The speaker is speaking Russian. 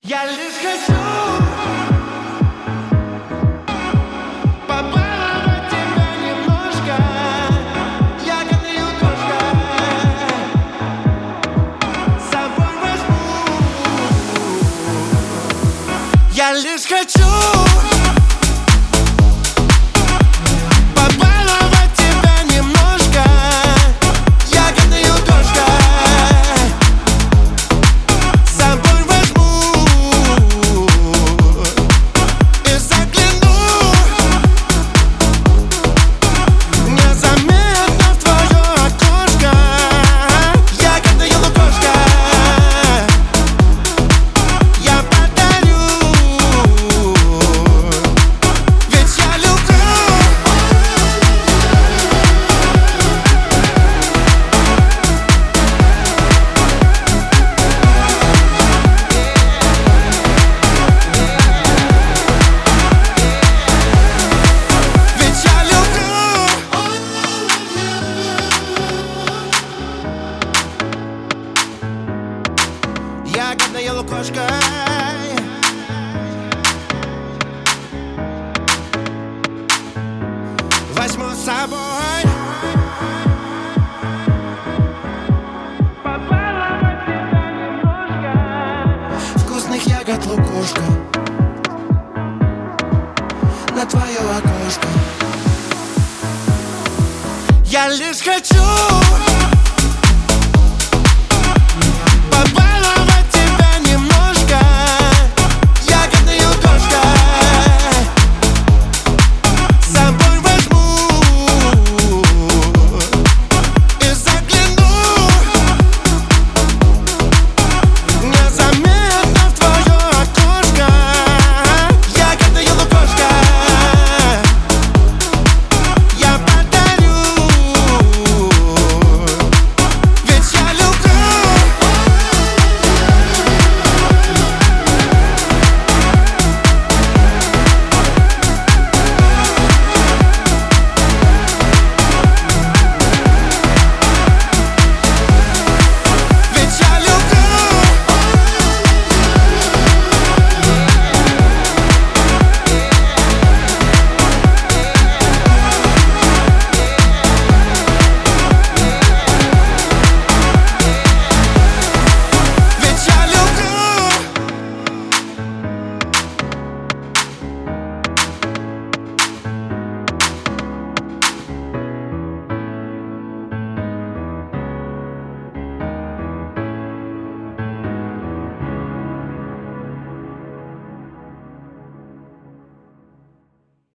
Я лишь хочу побаловать тебя немножко. Ягодная крошка, с собой возьму. Я лишь хочу побаловать тебя немножко. Ягодная крошка, с собой возьму. И загляну незаметно в твое окошко. Ягодная лукошка, я подарю, ведь я люблю. Ведь я люблю. Ягодная лукошка, возьму с собой. Побаловать тебя немножко. Вкусных ягод лукошка на твое окошко. Я лишь хочу